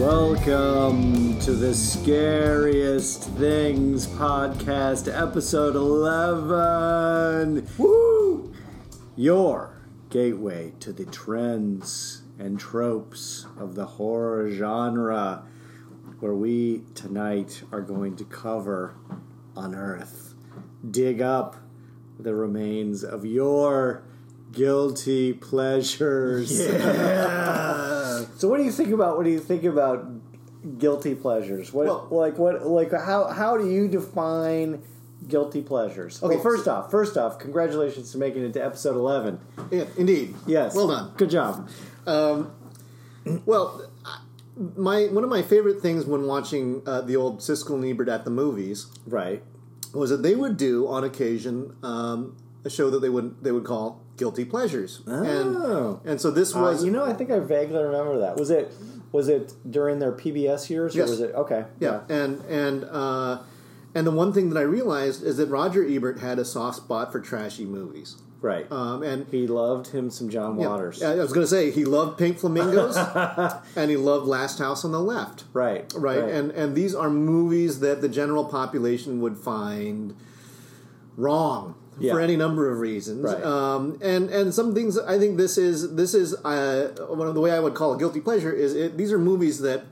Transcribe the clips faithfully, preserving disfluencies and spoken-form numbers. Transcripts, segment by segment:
Welcome to the Scariest Things podcast, episode eleven. Woo! Your gateway to the trends and tropes of the horror genre, where we tonight are going to cover, unearth, dig up the remains of your guilty pleasures. Yeah. So what do you think about what do you think about guilty pleasures? What Well, like what like how how do you define guilty pleasures? Okay, Well, first so- off, first off, congratulations to making it to episode eleven. Yeah, indeed. Yes. Well done. Good job. Um, well, I- my one of my favorite things when watching uh, the old Siskel and Ebert at the movies Right. was that they would do on occasion um, a show that they would they would call Guilty Pleasures. Oh. And and so this Uh, was you know, I think I vaguely remember that. Was it was it during their P B S years, or Yes. was it okay? yeah, and and uh, and the one thing that I realized is that Roger Ebert had a soft spot for trashy movies. Right. Um, and He loved him some John yeah, Waters. I was going to say he loved Pink Flamingos and he loved Last House on the Left. Right. Right, and and these are movies that the general population would find wrong Yeah. for any number of reasons. Right. Um, and and some things I think this is this is uh, one of the way I would call a guilty pleasure is it, these are movies that,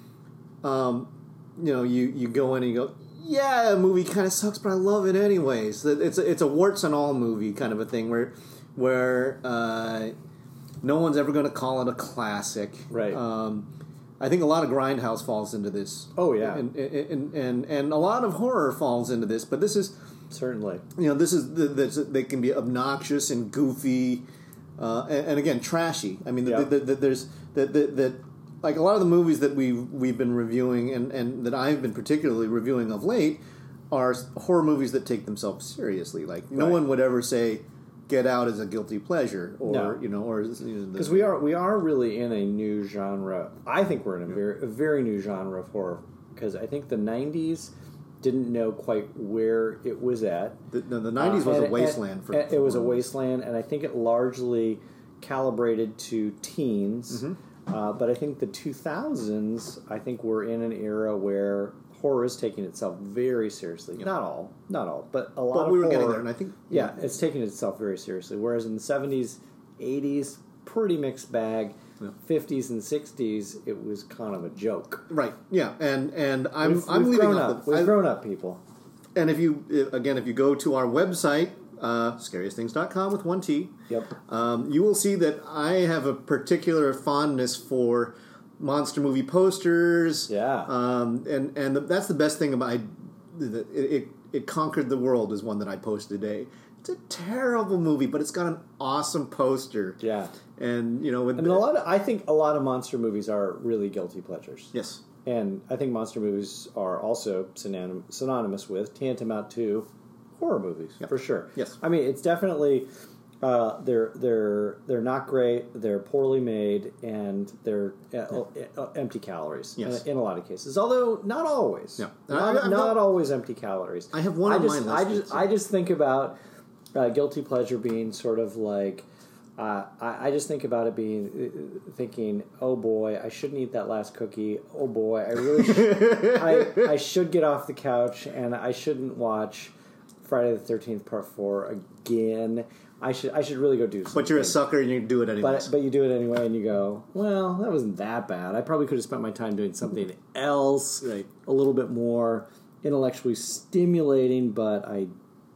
um, you know, you you go in and you go, yeah, a movie kind of sucks, but I love it anyways. It's a, it's a warts and all movie kind of a thing where where uh, no one's ever going to call it a classic. Right. Um, I think a lot of Grindhouse falls into this. Oh, yeah. and and, and and a lot of horror falls into this. But this is, Certainly. you know, this is this, they can be obnoxious and goofy, uh, and, and again trashy. I mean, Yeah. the, the, the, there's that that that like a lot of the movies that we we've, we've been reviewing and, and that I've been particularly reviewing of late are horror movies that take themselves seriously. Like no Right. one would ever say Get Out is a guilty pleasure, or No. you know, or you know, Because we are we are really in a new genre. I think we're in a very a very new genre of horror. Because I think the nineties didn't know quite where it was at. the, no, the nineties Uh, was and- a wasteland and- for. and for it was a horror movies. wasteland, and I think it largely calibrated to teens. Mm-hmm. Uh, but I think the two thousands, I think we're in an era where horror is taking itself very seriously. Not all, not all, but a lot But of we were horror. getting there, and I think Yeah, it's taking itself very seriously. Whereas in the seventies, eighties, pretty mixed bag. Yeah. fifties and sixties, it was kind of a joke. right, yeah, and and I'm We've, I'm we've leaving grown off up. the, We've I- grown up, people. And if you, if- again, if you go to our website, uh, scariest things dot com with one T, Yep. um, you will see that I have a particular fondness for monster movie posters. Yeah. Um, and and the, that's the best thing about I, it, it. It Conquered the World is one that I posted today. It's a terrible movie, but it's got an awesome poster. Yeah. And, you know, with I mean, a lot of, I think a lot of monster movies are really guilty pleasures. yes. And I think monster movies are also synonym, synonymous with, tantamount to, horror movies, Yep. for sure. Yes. I mean, it's definitely, uh, they're they're they're not great, they're poorly made, and they're uh, uh, empty calories Yes. in, in a lot of cases. Although, not always. Yeah. Not, I- I've not got- always empty calories. I have one I on just, my I list just, that's- I just think about uh, guilty pleasure being sort of like, Uh, I, I just think about it being, uh, thinking, oh boy, I shouldn't eat that last cookie. Oh boy, I really, sh- I, I should get off the couch, and I shouldn't watch Friday the thirteenth Part Four again. I should, I should really go do something. But you're a sucker and you do it anyways. But but you do it anyway, and you go, well, that wasn't that bad. I probably could have spent my time doing something else, Right. a little bit more intellectually stimulating, but I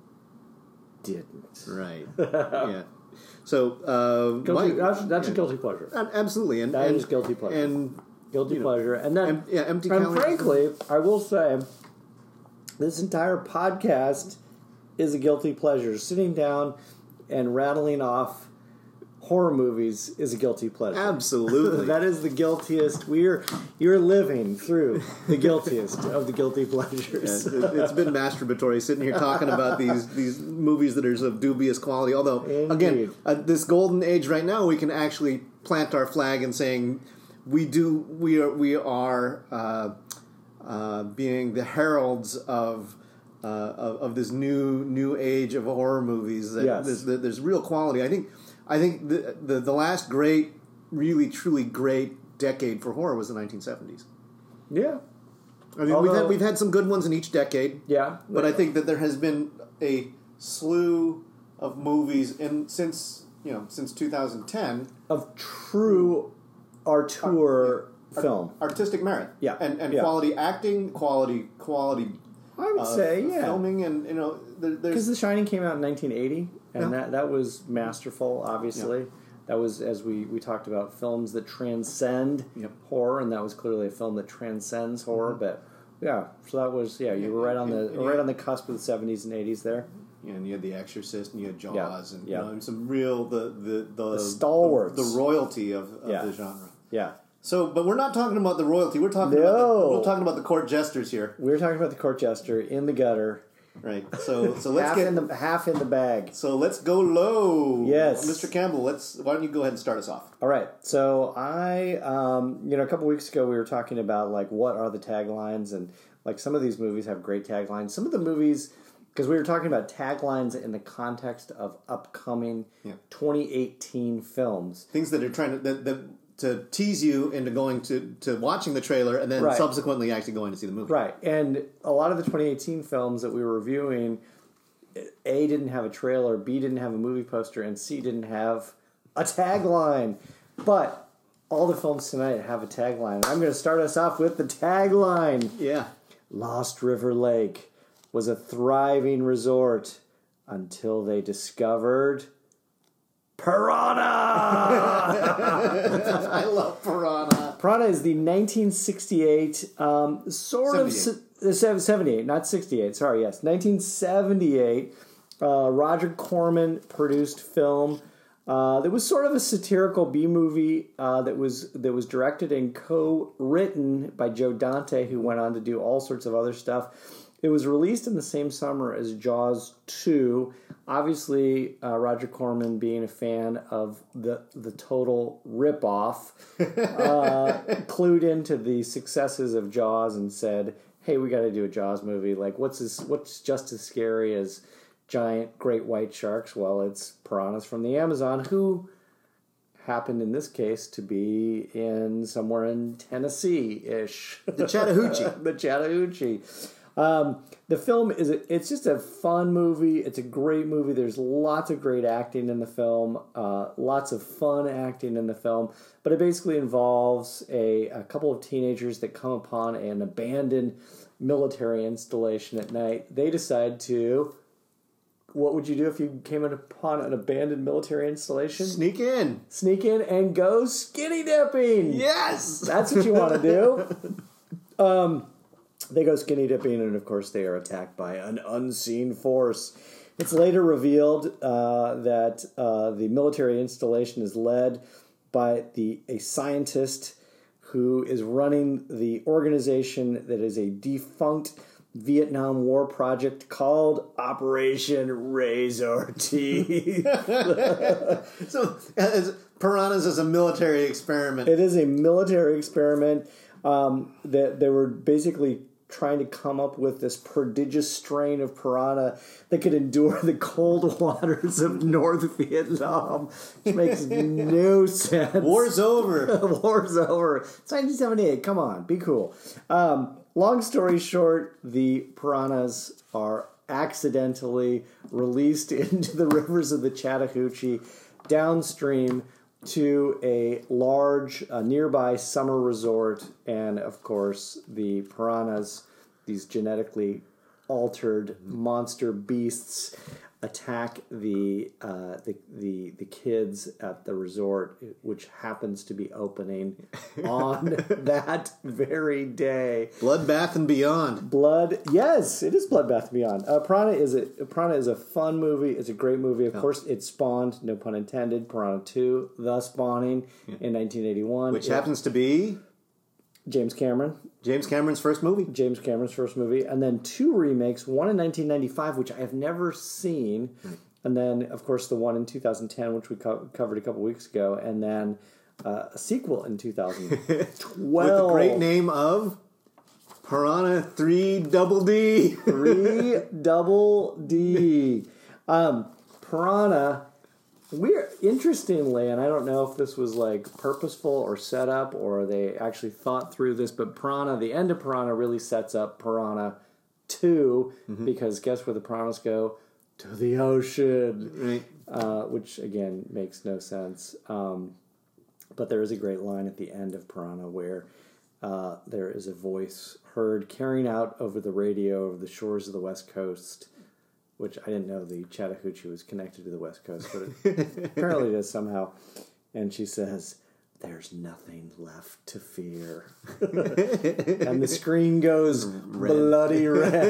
didn't. Right. Yeah. So, uh, Guilty, my- that's that's yeah. a guilty pleasure. Uh, Absolutely, and That and, is guilty pleasure. and Guilty you know, pleasure. And then, em- yeah, empty and calories. frankly, I will say, this entire podcast is a guilty pleasure. Sitting down and rattling off horror movies is a guilty pleasure. Absolutely. That is the guiltiest. We're you're living through the guiltiest of the guilty pleasures. Yeah, it, it's been masturbatory sitting here talking about these these movies that are of dubious quality. Although, Indeed. again, at this golden age right now, we can actually plant our flag in saying we do we are we are uh, uh, being the heralds of. Uh, of, of this new new age of horror movies, that Yes. there's, that there's real quality. I think I think the, the the last great, really truly great decade for horror was the nineteen seventies. Yeah. I mean, Although, we've had we've had some good ones in each decade. Yeah. But I think that there has been a slew of movies in since you know since two thousand ten of true auteur uh, film, artistic merit, yeah, and and yeah. quality acting, quality quality. I would uh, say yeah, filming, and you know, there, there's because The Shining came out in nineteen eighty, and yeah. that that was masterful. Obviously, yeah. that was as we we talked about films that transcend yep. horror, and that was clearly a film that transcends horror. Mm-hmm. But yeah, so that was yeah, you were right on the and, right on the cusp of the seventies and eighties there. Yeah, and you had The Exorcist, and you had Jaws, yeah. and yeah. you know, some real the the the, the stalwarts, the, the royalty of, of yeah. the genre. Yeah. So, but we're not talking about the royalty. We're talking no. about the, we're talking about the court jesters here. We're talking about the court jester in the gutter. Right. So, so let's half get in the half in the bag. So let's go low. Yes, Mister Campbell. Let's. Why don't you go ahead and start us off? All right. So I, um, you know, a couple weeks ago we were talking about like what are the taglines, and like some of these movies have great taglines. Some of the movies, because we were talking about taglines in the context of upcoming yeah. twenty eighteen films, things that are trying to that, that to tease you into going to, to watching the trailer and then right. subsequently actually going to see the movie. Right. And a lot of the twenty eighteen films that we were reviewing, A, didn't have a trailer, B, didn't have a movie poster, and C, didn't have a tagline. But all the films tonight have a tagline. And I'm going to start us off with the tagline. Yeah. Lost River Lake was a thriving resort until they discovered Piranha! I love Piranha. Piranha is the nineteen sixty-eight, um, sort seventy-eight. of... seventy-eight, not sixty-eight, sorry, yes. nineteen seventy-eight, uh, Roger Corman produced film uh, that was sort of a satirical B-movie uh, that was that was directed and co-written by Joe Dante, who went on to do all sorts of other stuff. It was released in the same summer as Jaws two. Obviously, uh, Roger Corman, being a fan of the the total ripoff, uh, clued into the successes of Jaws and said, "Hey, we got to do a Jaws movie. Like, what's this, what's just as scary as giant great white sharks? Well, it's piranhas from the Amazon, who happened in this case to be in somewhere in Tennessee-ish, the Chattahoochee, the Chattahoochee." Um, the film is, a, it's just a fun movie. It's a great movie. There's lots of great acting in the film, uh, lots of fun acting in the film, but it basically involves a, a couple of teenagers that come upon an abandoned military installation at night. They decide to, what would you do if you came upon an abandoned military installation? Sneak in. Sneak in and go skinny dipping. Yes! That's what you want to do. Um... They go skinny dipping, and of course they are attacked by an unseen force. It's later revealed uh, that uh, the military installation is led by the a scientist who is running the organization that is a defunct Vietnam War project called Operation Razor Teeth. So, as Piranhas is a military experiment. It is a military experiment um, that they were basically trying to come up with this prodigious strain of piranha that could endure the cold waters of North Vietnam, which makes no sense. War's over. War's over. It's nineteen seventy-eight. Come on, be cool. Um, long story short, the piranhas are accidentally released into the rivers of the Chattahoochee downstream to a large uh, nearby summer resort, and of course the piranhas, these genetically altered monster beasts, attack the uh, the the the kids at the resort, which happens to be opening on that very day. Bloodbath and Beyond. Blood, yes, it is Bloodbath and Beyond. Uh, Piranha is a Piranha is a fun movie. It's a great movie. Of oh. course, it spawned, no pun intended, Piranha two, The Spawning yeah. in nineteen eighty-one, which it, happens to be James Cameron. James Cameron's first movie. James Cameron's first movie. And then two remakes, one in nineteen ninety-five, which I have never seen, right. and then, of course, the one in two thousand ten, which we co- covered a couple weeks ago, and then uh, a sequel in two thousand twelve. With the great name of Piranha three Double D. three Double D. Um, Piranha We're interestingly, and I don't know if this was like purposeful or set up or they actually thought through this, but Piranha, the end of Piranha really sets up Piranha two, mm-hmm. because guess where the piranhas go? To the ocean. Right. Uh, which, again, makes no sense. Um, but there is a great line at the end of Piranha where uh, there is a voice heard carrying out over the radio over the shores of the West Coast, which I didn't know the Chattahoochee was connected to the West Coast, but it apparently it is somehow. And she says, "There's nothing left to fear." And the screen goes red. Bloody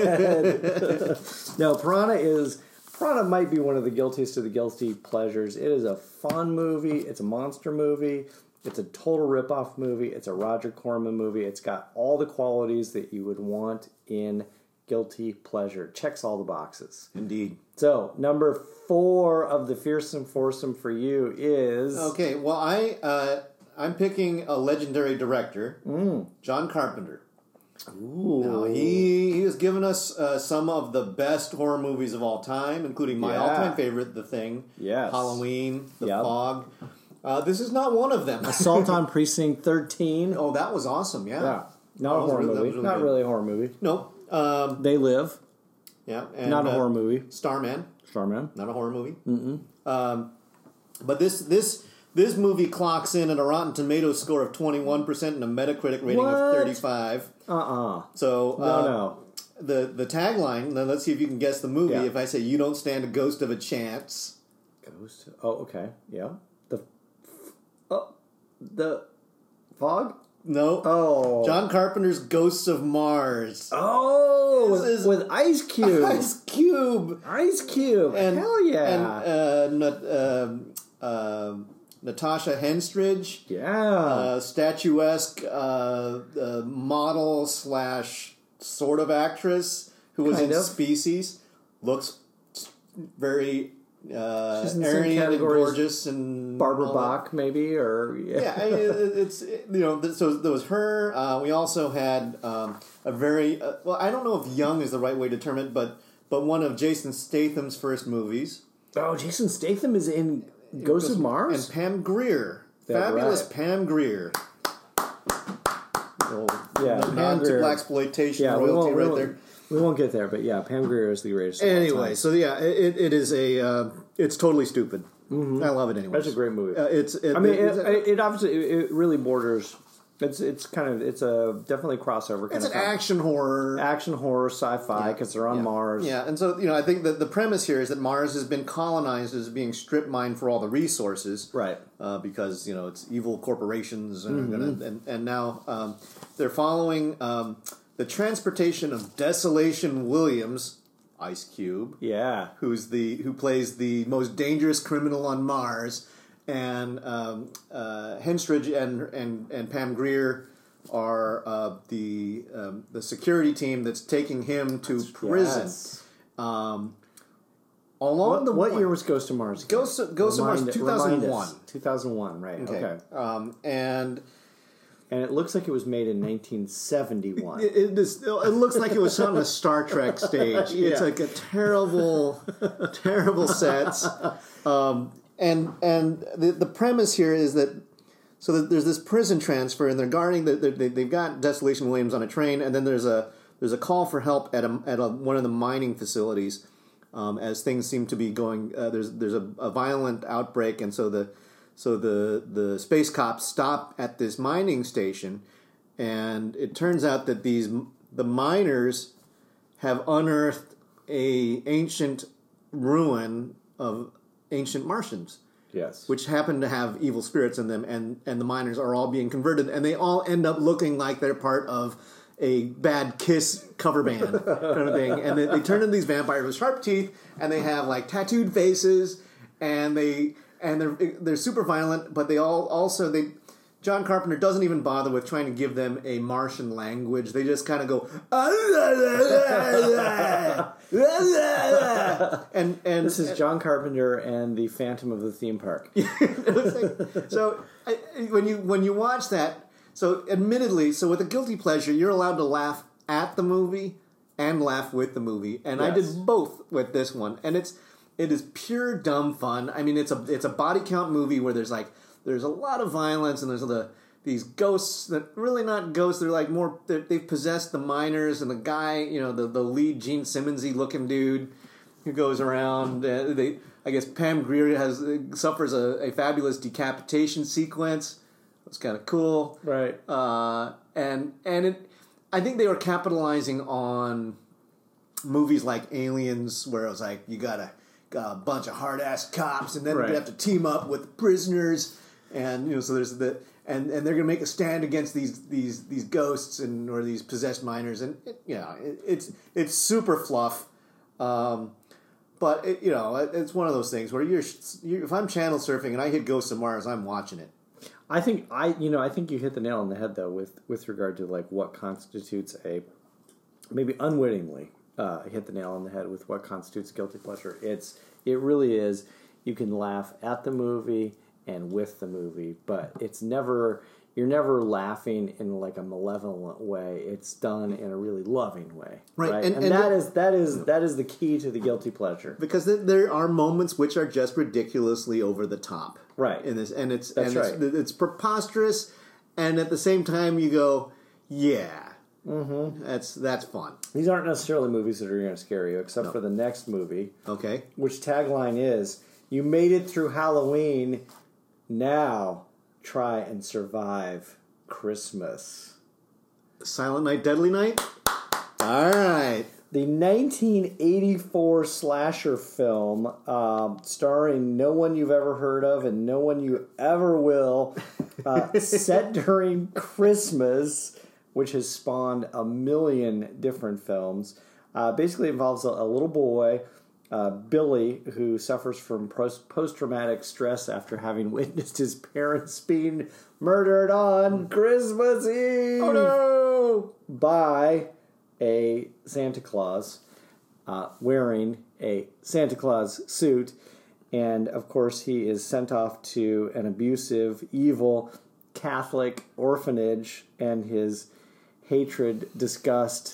red. No, Piranha is... Piranha might be one of the guiltiest of the guilty pleasures. It is a fun movie. It's a monster movie. It's a total ripoff movie. It's a Roger Corman movie. It's got all the qualities that you would want in guilty pleasure. Checks all the boxes. Indeed. So, number four of the Fearsome Foursome for you is... Okay, well, I, uh, I'm picking a legendary director, mm. John Carpenter. Ooh. Now, he, he has given us uh, some of the best horror movies of all time, including my yeah. all-time favorite, The Thing, yes. Halloween, The yep. Fog. Uh, this is not one of them. Assault on Precinct thirteen. Oh, that was awesome, yeah. Yeah. Not a horror really, movie. Really not good. Really a horror movie. No. Um, They Live. Yeah. And, not a uh, horror movie. Starman. Starman. Not a horror movie. Mm-mm. Um, but this this... This movie clocks in at a Rotten Tomatoes score of twenty-one percent and a Metacritic rating what? of thirty-five. Uh-uh. So, no, uh, no. The, the tagline, then let's see if you can guess the movie. Yeah. If I say, "You don't stand a ghost of a chance." Ghost? Oh, okay. Yeah. The... Oh, the... Fog? No. Oh. John Carpenter's Ghosts of Mars. Oh! With, with Ice Cube. Ice Cube. Ice Cube. And, Hell yeah. And, uh, uh, uh, Natasha Henstridge, yeah, uh, statuesque uh, uh, model slash sort of actress who was kind in of. Species, looks very uh, She's in Aryan and gorgeous, and Barbara Bach, maybe, or yeah, yeah I, it's you know. So there was her. Uh, we also had um, a very uh, well. I don't know if young is the right way to term it, but but one of Jason Statham's first movies. Oh, Jason Statham is in Ghosts of Mars? And Pam Grier. That's Fabulous right. Pam Grier. Oh, yeah, no, nod to blaxploitation yeah, royalty we right won't, there. We won't get there, but yeah, Pam Grier is the greatest. Anyway, so yeah, it, it is a, uh, it's totally stupid. Mm-hmm. I love it anyway. That's a great movie. Uh, it's. It, I mean, it, it, it obviously it really borders. It's it's kind of it's a definitely crossover. Kind it's of an film. action horror, action horror, sci-fi because yeah. they're on yeah. Mars. Yeah, and so you know, I think that the premise here is that Mars has been colonized as being strip mined for all the resources, right? Uh, because you know it's evil corporations, and mm-hmm. gonna, and, and now um, they're following um, the transportation of Desolation Williams, Ice Cube, yeah, who's the who plays the most dangerous criminal on Mars. And um, uh, Henstridge and, and and Pam Grier are uh, the um, the security team that's taking him to that's, prison. Yes. Um, along what, the what one, year was Ghost of Mars? Ghost of, Ghost of Mars two thousand one. two thousand one, right? Okay. okay. Um, and and it looks like it was made in nineteen seventy-one. It, it, is, it looks like it was shot on a Star Trek stage. Yeah. It's like a terrible, terrible sets. Um, And and the the premise here is that so that there's this prison transfer and they're guarding the they they've got Desolation Williams on a train and then there's a there's a call for help at a at a, one of the mining facilities um, as things seem to be going uh, there's there's a, a violent outbreak and so the so the the space cops stop at this mining station and it turns out that these the miners have unearthed a ancient ruin of ancient Martians, yes, which happen to have evil spirits in them, and, and the miners are all being converted, and they all end up looking like they're part of a bad Kiss cover band kind of thing, and they, they turn into these vampires with sharp teeth, and they have like tattooed faces, and they and they're they're super violent, but they all also they. John Carpenter doesn't even bother with trying to give them a Martian language. They just kind of go, and and this is John Carpenter and the Phantom of the Theme Park. So I, when you when you watch that, so admittedly, so with a guilty pleasure, you're allowed to laugh at the movie and laugh with the movie, and yes. I did both with this one, and it's it is pure dumb fun. I mean, it's a it's a body count movie where there's like there's a lot of violence and there's the these ghosts that really not ghosts. They're like more they've possessed the miners and the guy, you know, the the lead Gene Simmonsy looking dude who goes around. Uh, they I guess Pam Grier has suffers a, a fabulous decapitation sequence. It's kind of cool, right? Uh, and and it, I think they were capitalizing on movies like Aliens, where it was like you got a, got a bunch of hard ass cops, and then right. you have to team up with prisoners, and you know, so there's the and, and they're gonna make a stand against these these these ghosts and or these possessed miners, and it, you know, it, it's it's super fluff. Um, but it, you know, it's one of those things where you're, you're if I'm channel surfing and I hit Ghosts of Mars, I'm watching it. I think I, you know, I think you hit the nail on the head though with, with regard to like what constitutes a, maybe unwittingly uh, hit the nail on the head with what constitutes guilty pleasure. It's it really is. You can laugh at the movie and with the movie, but it's never you're never laughing in like a malevolent way. It's done in a really loving way, right? right? And, and, and that the, is that is that is the key to the guilty pleasure, because there are moments which are just ridiculously over the top. Right. In this, and it's That's and right. it's, it's preposterous, and at the same time you go, yeah, mm-hmm. that's that's fun. These aren't necessarily movies that are going to scare you, except No. for the next movie. Okay. Which tagline is, "You made it through Halloween. Now try and survive Christmas." Silent Night, Deadly Night. All right. The nineteen eighty-four slasher film, um, starring no one you've ever heard of and no one you ever will, uh, set during Christmas, which has spawned a million different films. Uh, basically involves a, a little boy, uh, Billy, who suffers from post- post-traumatic stress after having witnessed his parents being murdered on Christmas Eve. Oh no! By a Santa Claus uh, wearing a Santa Claus suit, and of course he is sent off to an abusive, evil Catholic orphanage, and his hatred, disgust,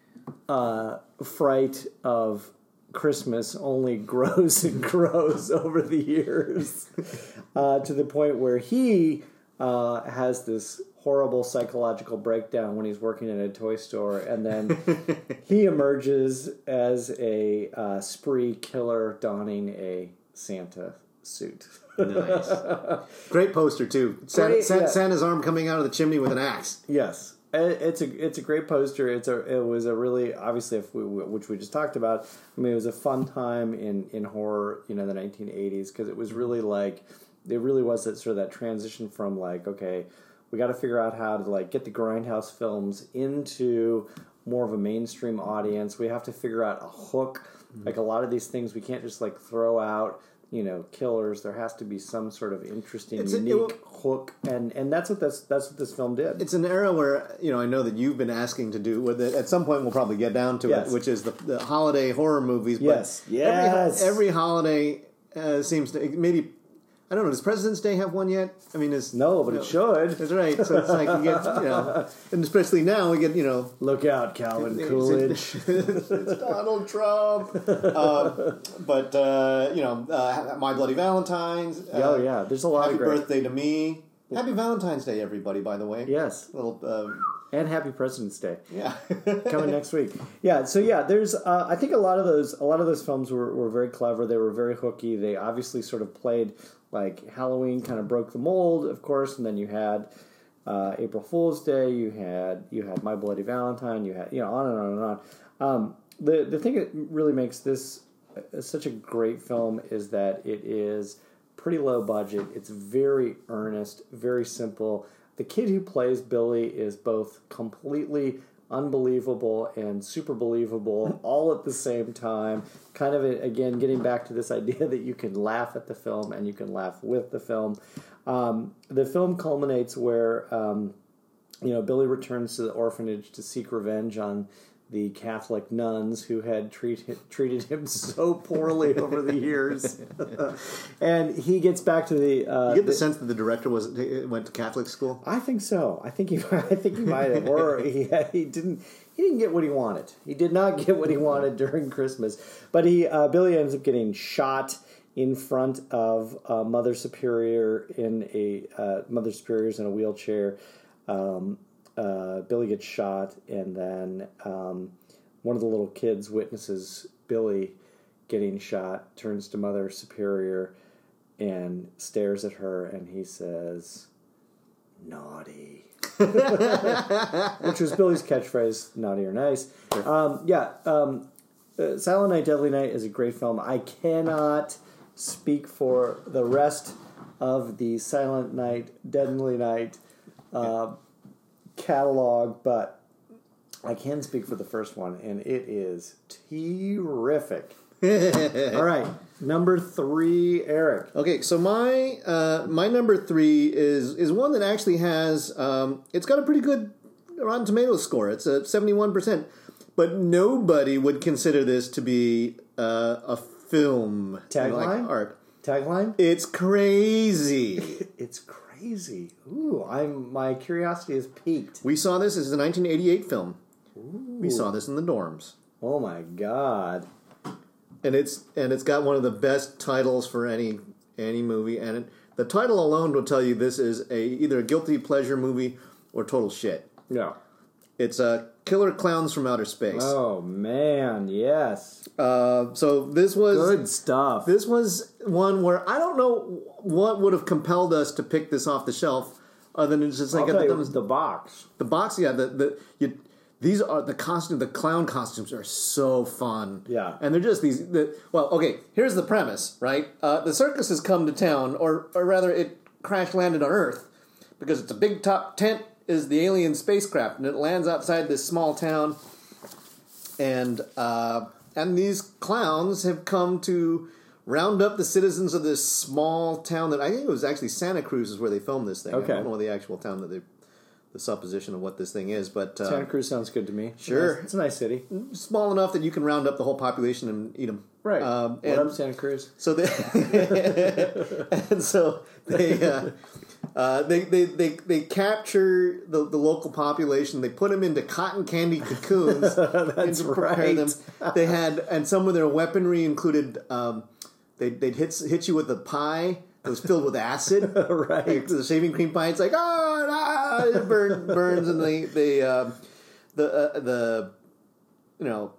uh, fright of Christmas only grows and grows over the years, uh, to the point where he uh, has this horrible psychological breakdown when he's working in a toy store, and then he emerges as a uh, spree killer donning a Santa suit. Nice. Great poster too. Santa, Great, Santa, yeah. Santa's arm coming out of the chimney with an axe. Yes, it's a it's a great poster. It's a it was a really obviously if we, which we just talked about. I mean, it was a fun time in, in horror, you know, the nineteen eighties, because it was really like it really was that sort of that transition from like, okay, we got to figure out how to like get the grindhouse films into more of a mainstream audience. We have to figure out a hook. Mm-hmm. Like a lot of these things, we can't just like throw out, you know, killers. There has to be some sort of interesting, It's a- unique it will- hook, and and that's what this that's what this film did. It's an era where, you know, I know that you've been asking to do, with it, at some point we'll probably get down to Yes. it, which is the, the holiday horror movies. But Yes, yes. Every, every holiday uh, seems to, maybe, I don't know, does President's Day have one yet? I mean, is No, but you it know, should. That's right. So it's like you get, you know, and especially now we get, you know, Look out, Calvin Coolidge. it's Donald Trump. Uh, but, uh, you know, uh, My Bloody Valentine's. Uh, Oh, yeah. There's a lot Happy of great... Birthday to Me. Happy Valentine's Day, everybody, by the way. Yes. Little, um, And Happy President's Day. yeah. Coming next week. Yeah, so yeah, there's uh, I think a lot of those a lot of those films were, were very clever. They were very hooky. They obviously sort of played like Halloween kind of broke the mold, of course, and then you had uh, April Fool's Day, you had you had My Bloody Valentine, you had you know, on and on and on. Um, the the thing that really makes this such a great film is that it is pretty low budget. It's very earnest, very simple. The kid who plays Billy is both completely unbelievable and super believable all at the same time. Kind of, again, getting back to this idea that you can laugh at the film and you can laugh with the film. Um, the film culminates where, um, you know, Billy returns to the orphanage to seek revenge on the Catholic nuns who had treat, treated him so poorly over the years. And he gets back to the... Uh, you get the, the sense that the director was went to Catholic school? I think so. I think he I think he might have. Or he, he didn't he didn't get what he wanted. He did not get what he wanted during Christmas. But he uh, Billy ends up getting shot in front of uh, Mother Superior in a... Uh, Mother Superior's in a wheelchair. Um Uh, Billy gets shot, and then um, one of the little kids witnesses Billy getting shot, turns to Mother Superior, and stares at her, and he says, "Naughty," which was Billy's catchphrase, "Naughty or nice." Um, yeah, um, uh, Silent Night, Deadly Night is a great film. I cannot speak for the rest of the Silent Night, Deadly Night Uh, catalog, but I can speak for the first one, and it is terrific. All right, number three, Eric. Okay, so my uh, my number three is is one that actually has um, it's got a pretty good Rotten Tomatoes score. It's a seventy-one percent, but nobody would consider this to be uh, a film. Tagline? Like art. Tagline? It's crazy. It's crazy. Crazy. Ooh, I'm my curiosity is piqued. We saw this. This is a nineteen eighty-eight film. Ooh. We saw this in the dorms. Oh my god. And it's and it's got one of the best titles for any any movie, and it, the title alone will tell you this is a either a guilty pleasure movie or total shit. Yeah. It's a uh, Killer Clowns from Outer Space. Oh man, yes. Uh, so this was good stuff. This was one where I don't know what would have compelled us to pick this off the shelf, other than it's just like I'll tell the, you, it was the box. The box, yeah. The the you, these are the costume. The clown costumes are so fun. Yeah, and they're just these. The, well, okay. Here's the premise, right? Uh, the circus has come to town, or or rather, it crash landed on Earth because it's a big top tent. Is the alien spacecraft, and it lands outside this small town, and uh, and these clowns have come to round up the citizens of this small town that I think it was actually Santa Cruz is where they filmed this thing. Okay. I don't know the actual town that they, the supposition of what this thing is, but uh, Santa Cruz sounds good to me. Sure, it's a, nice, it's a nice city, small enough that you can round up the whole population and eat them. Right. Um, what up, Santa Cruz? So they and so they. Uh, Uh, they, they, they, they capture the, the local population. They put them into cotton candy cocoons. That's to prepare right. them. They had, and some of their weaponry included. Um, they they'd hit hit you with a pie that was filled with acid. Right. Like the shaving cream pie. It's like oh, nah, it burn, burns, and they they uh, the uh, the you know.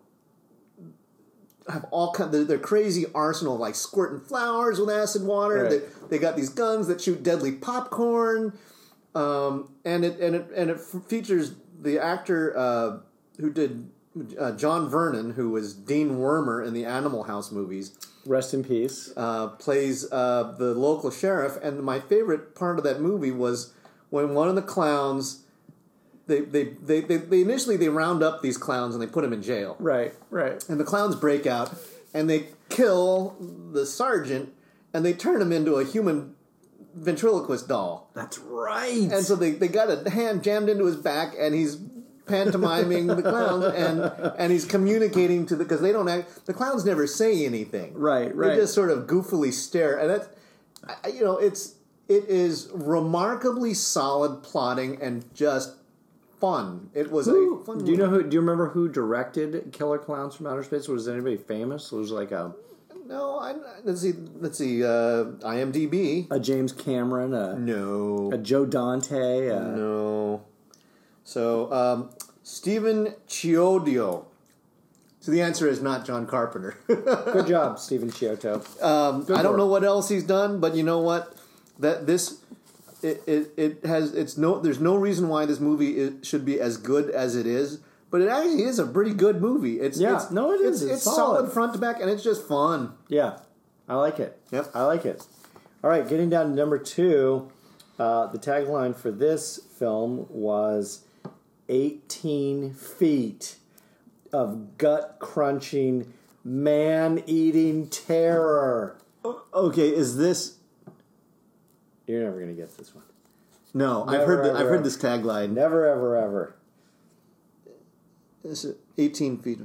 Have all kind of their crazy arsenal of like squirting flowers with acid water. Right. They, they got these guns that shoot deadly popcorn, um, and it and it and it f- features the actor uh, who did uh, John Vernon, who was Dean Wormer in the Animal House movies. Rest in peace. Uh, plays uh, the local sheriff, and my favorite part of that movie was when one of the clowns. They, they, they, they, they initially they round up these clowns and they put them in jail. Right, right. And the clowns break out and they kill the sergeant and they turn him into a human ventriloquist doll. That's right. And so they, they got a hand jammed into his back and he's pantomiming the clowns and and he's communicating to the because they don't act the clowns never say anything. Right, right. They just sort of goofily stare and that's I- you know it's it is remarkably solid plotting and just fun. It was who, a fun. Do you know who? Do you remember who directed Killer Clowns from Outer Space? Was anybody famous? Was it like a No, I, let's see. Let's see. Uh, IMDb. a James Cameron, a, No. a Joe Dante? A, No. So um, Stephen Chiodo. So the answer is not John Carpenter. Good job, Stephen Chiodo. um, Good I don't work. know what else he's done, but you know what? That this. It, it it has it's no there's no reason why this movie is, should be as good as it is, but it actually is a pretty good movie. It's Yeah, it's, no, it is. It's, It's it's solid. solid front to back, and it's just fun. Yeah, I like it. Yep. I like it. All right, getting down to number two. Uh, the tagline for this film was eighteen feet of gut-crunching, man-eating terror. Okay, is this? You're never going to get this one. No, Never, I've heard the, ever, I've heard ever. this tagline. Never, ever, ever. Is it eighteen feet?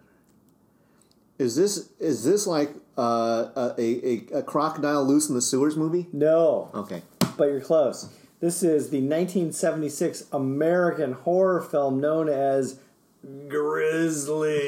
Is this is this like uh, a, a a crocodile loose in the sewers movie? No. Okay. But you're close. This is the nineteen seventy-six American horror film known as Grizzly.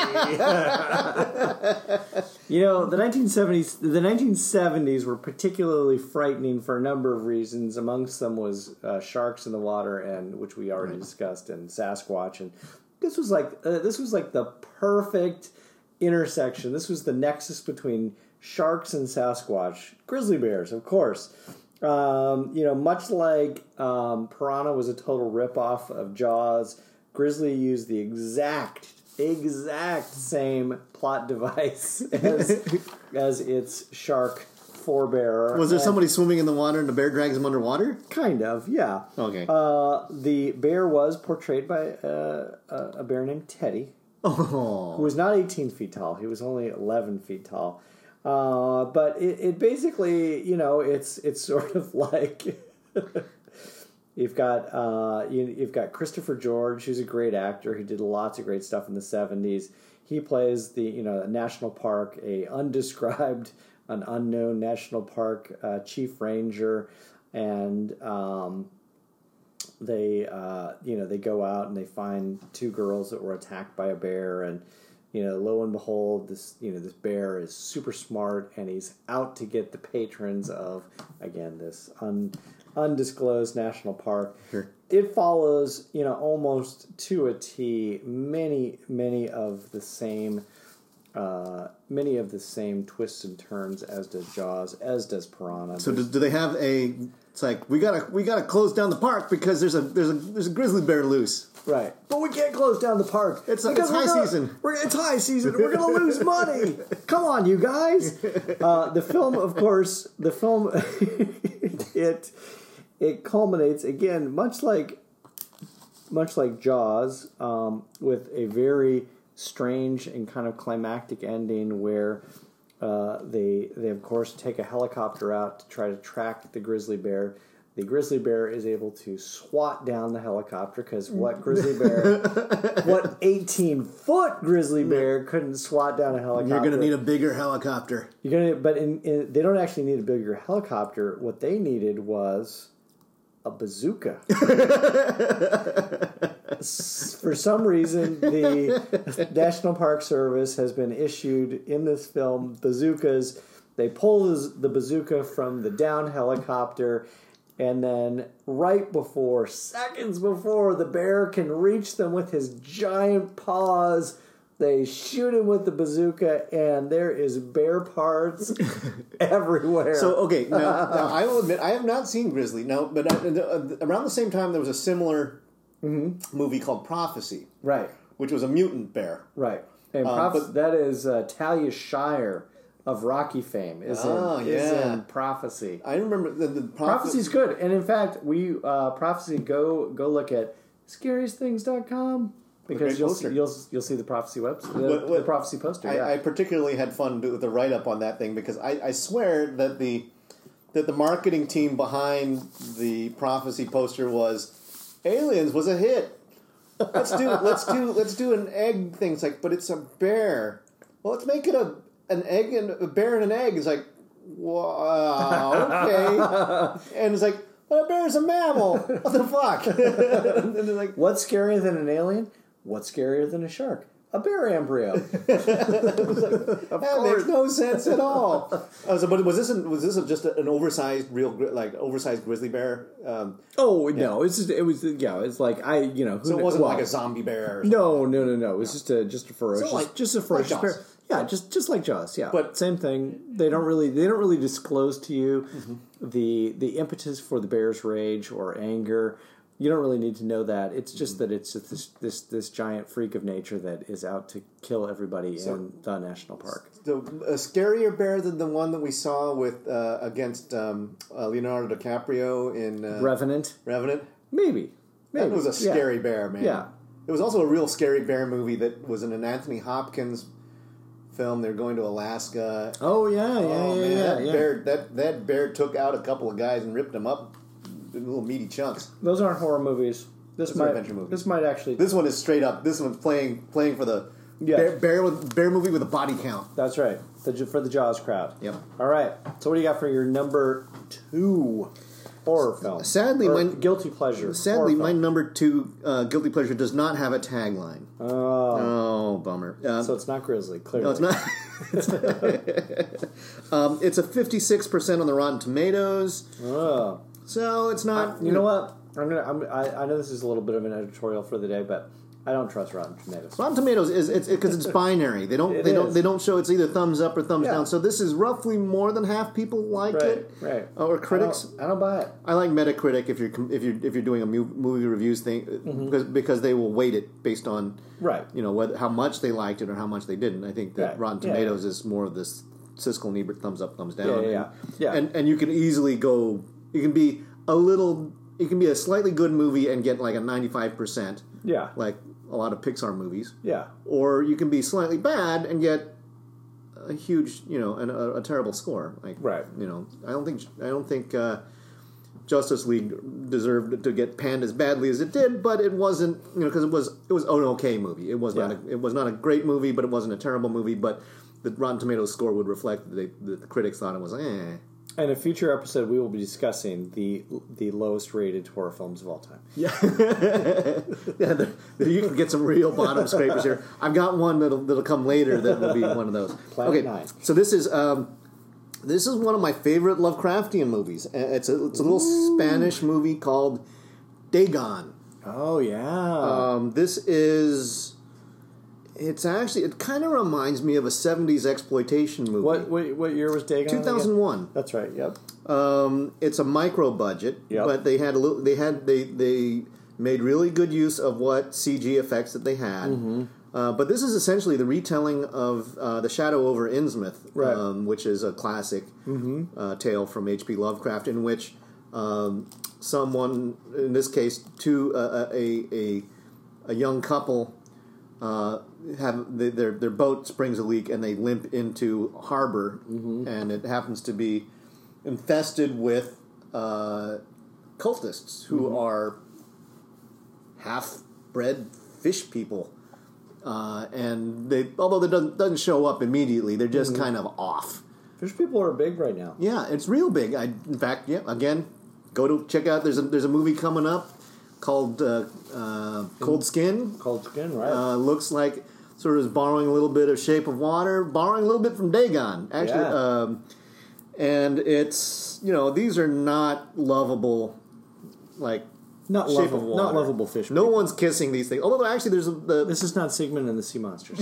You know, the nineteen seventies the nineteen seventies were particularly frightening for a number of reasons. Amongst them was uh, sharks in the water, and which we already right. discussed, and Sasquatch. And this was like uh, this was like the perfect intersection. This was the nexus between sharks and Sasquatch. Grizzly bears, of course. Um, you know, much like um, Piranha was a total ripoff of Jaws, Grizzly used the exact, exact same plot device as, as its shark forebearer. Was there and somebody swimming in the water and the bear drags him underwater? Kind of, yeah. Okay. Uh, the bear was portrayed by uh, a bear named Teddy, oh. who was not eighteen feet tall. He was only eleven feet tall. Uh, but it, it basically, you know, it's it's sort of like you've got uh, you, you've got Christopher George, who's a great actor. He did lots of great stuff in the seventies. He plays the you know national park, a undescribed, an unknown national park uh, chief ranger, and um, they uh, you know they go out and they find two girls that were attacked by a bear. And you know, lo and behold, this you know this bear is super smart, and he's out to get the patrons of, again, this un, undisclosed national park. Sure. It follows, you know, almost to a T, many many of the same, uh, many of the same twists and turns as does Jaws, as does Piranha. So do, do they have a? It's like we gotta we gotta close down the park because there's a there's a there's a grizzly bear loose. Right, but we can't close down the park. It's, it's high gonna, season. We're, it's high season. We're going to lose money. Come on, you guys. Uh, the film, of course, the film it it culminates again, much like much like Jaws, um, with a very strange and kind of climactic ending where uh, they they of course take a helicopter out to try to track the grizzly bear. The grizzly bear is able to swat down the helicopter because what grizzly bear, what eighteen-foot grizzly bear couldn't swat down a helicopter? You're going to need a bigger helicopter. You're going to, but in, in, they don't actually need a bigger helicopter. What they needed was a bazooka. For some reason, the National Park Service has been issued in this film bazookas. They pull the bazooka from the down helicopter. And then right before, seconds before the bear can reach them with his giant paws, they shoot him with the bazooka, and there is bear parts everywhere. So, okay, now, now I will admit, I have not seen Grizzly. No, but I, uh, around the same time, there was a similar mm-hmm. movie called Prophecy. Right. Which was a mutant bear. Right. And um, Proph- but, that is uh, Talia Shire of Rocky fame is, oh, in, yeah. is in Prophecy. I remember the, the prophe- Prophecy's good, and in fact, we uh, Prophecy go go look at scariest things dot com because you'll see, you'll you'll see the Prophecy website, the, what, what, the Prophecy poster. I, yeah. I particularly had fun with the write up on that thing because I, I swear that the that the marketing team behind the Prophecy poster was Aliens was a hit. Let's do let's do let's do an egg thing. It's like, but it's a bear. Well, let's make it a an egg and a bear and an egg. It's like, wow, okay. And it's like, but a bear is a mammal. What the fuck? And they're like, what's scarier than an alien? What's scarier than a shark? A bear embryo. Like, that makes no sense at all. Uh, so, but was this an, was this a, just an oversized, real like oversized grizzly bear? Um, oh no, yeah. it's just, it was yeah, it's like I you know. Who so it wasn't well, like a zombie bear. Or no, no, no, no. It was just a just a ferocious, so like, just a ferocious like bear. Yeah, just just like Jaws. Yeah, but same thing. They don't really they don't really disclose to you mm-hmm. the the impetus for the bear's rage or anger. You don't really need to know that. It's just mm-hmm. that it's just this, this this giant freak of nature that is out to kill everybody so, in the national park. So a scarier bear than the one that we saw with uh, against um, uh, Leonardo DiCaprio in uh, Revenant. Revenant, maybe. Maybe. That was a scary yeah. bear, man. Yeah. It was also a real scary bear movie that was in an Anthony Hopkins film. They're going to Alaska. Oh yeah, yeah, oh, yeah, man, yeah, that yeah. Bear, that that bear took out a couple of guys and ripped them up in little meaty chunks. Those aren't horror movies. This Those might are adventure movies. This might actually. This one is straight up. This one's playing playing for the Yeah. bear, bear with bear movie with a body count. That's right. The, for the Jaws crowd. Yep. All right. So what do you got for your number two horror film? Sadly, Or my guilty pleasure. Sadly, horror my film. number two uh, guilty pleasure does not have a tagline. Oh. Oh, bummer. Um, So it's not Grizzly. Clearly. no, it's not. it's, not. um, it's a fifty-six percent on the Rotten Tomatoes, Oh. so it's not. You know what? I'm gonna. I'm, I, I know this is a little bit of an editorial for the day, but I don't trust Rotten Tomatoes. Rotten Tomatoes is it's because it's, it's binary. They don't It they is. don't they don't show it's either thumbs up or thumbs Yeah. down. So this is roughly more than half people like Right. it, Right. or critics. I don't, I don't buy it. I like Metacritic if you're com- if you're if you're doing a mu- movie reviews thing Mm-hmm. because, because they will weight it based on Right. you know whether how much they liked it or how much they didn't. I think that Right. Rotten Yeah, Tomatoes is more of this Siskel and Ebert thumbs up thumbs down. Yeah, yeah, and, yeah. Yeah. And and you can easily go. You can be a little. It can be a slightly good movie and get like a ninety-five percent, Yeah. like a lot of Pixar movies. Yeah. Or you can be slightly bad and get a huge, you know, an, a, a terrible score. Like, Right. You know, I don't think I don't think uh, Justice League deserved to get panned as badly as it did, but it wasn't, you know, because it was it was an okay movie. It was not Yeah. a, it was not a great movie, but it wasn't a terrible movie. But the Rotten Tomatoes score would reflect that, they, that the critics thought it was eh. In a future episode, we will be discussing the the lowest rated horror films of all time. Yeah, yeah. The, the, you can get some real bottom scrapers here. I've got one that'll that'll come later that will be one of those. Planet okay, Nine. so this is um, this is one of my favorite Lovecraftian movies. Uh, It's a it's a little Ooh. Spanish movie called Dagon. Oh yeah. Um, this is. It's actually it kind of reminds me of a seventies exploitation movie. what, what what year was Dagon? two thousand one. Again? That's right. Yep. Um, it's a micro budget, Yep. but they had a little. They had they they made really good use of what C G effects that they had. Mm-hmm. Uh, but this is essentially the retelling of uh, The Shadow over Innsmouth, Right. um, which is a classic Mm-hmm. uh, tale from H P Lovecraft, in which um, someone, in this case, two uh, a a a young couple. Uh, have the, their their boat springs a leak and they limp into harbor, Mm-hmm. and it happens to be infested with uh, cultists who Mm-hmm. are half-bred fish people, uh, and they although they doesn't doesn't show up immediately, they're just Mm-hmm. kind of off. Fish people are big right now. Yeah, it's real big. I, in fact, yeah. Again, go to check out. There's a there's a movie coming up called uh, uh, Cold Skin. Cold skin, right? Uh, looks like sort of is borrowing a little bit of Shape of Water, borrowing a little bit from Dagon, actually. Yeah. Um, and it's, you know, these are not lovable, like, not Shape of lovable. Water. Not lovable fish. No people. one's kissing these things. Although, actually, there's a, the... This is not Sigmund and the Sea Monsters.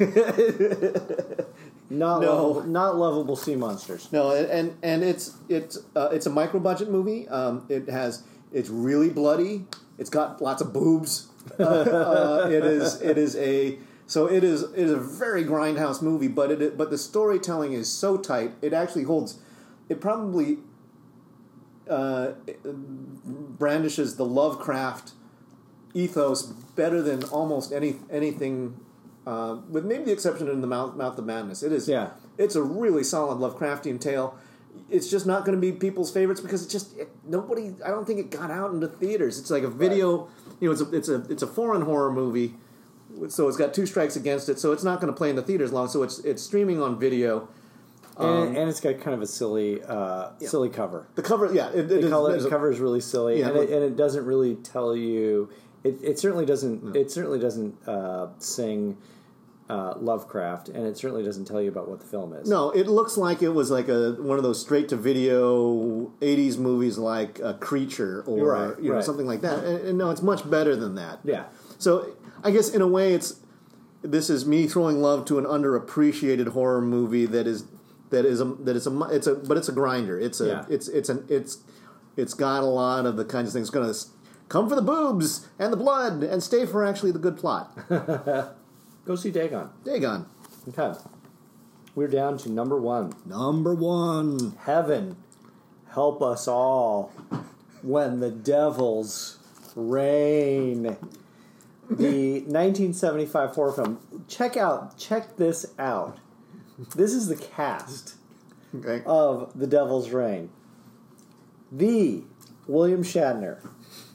not No. lovable, not lovable sea monsters. No, and and, and it's it's uh, it's a micro budget movie. Um, it has it's really bloody. It's got lots of boobs. Uh, uh, it is it is a so it is it is a very grindhouse movie. But it but the storytelling is so tight. It actually holds. It probably uh, brandishes the Lovecraft ethos better than almost any anything. Uh, with maybe the exception of the Mouth, Mouth of Madness. It is. Yeah. It's a really solid Lovecraftian tale. It's just not going to be people's favorites because it just it, nobody. I don't think it got out into theaters. It's like a video. You know, it's a it's a it's a foreign horror movie, so it's got two strikes against it. So it's not going to play in the theaters long. So it's it's streaming on video. Um, and, and it's got kind of a silly, uh, yeah. silly cover. The cover, yeah, it, it The, is- color, there's the a- cover is really silly, Yeah, and, but- it, and it doesn't really tell you. It, it certainly doesn't. It certainly doesn't uh, sing uh, Lovecraft, and it certainly doesn't tell you about what the film is. No, it looks like it was like a one of those straight to video eighties movies like a Creature or Right, you know right. something like that. And, and no, it's much better than that. Yeah. So I guess in a way, it's this is me throwing love to an underappreciated horror movie that is that is a that is a it's a but it's a grinder. It's a Yeah. it's it's an it's it's got a lot of the kinds of things. It's going to come for the boobs and the blood and stay for actually the good plot. Go see Dagon. Dagon, Okay. We're down to number one. number one. Heaven, help us all when the devils reign. The nineteen seventy-five horror film. Check out, check this out. This is the cast Okay. of The Devil's Reign. The William Shatner,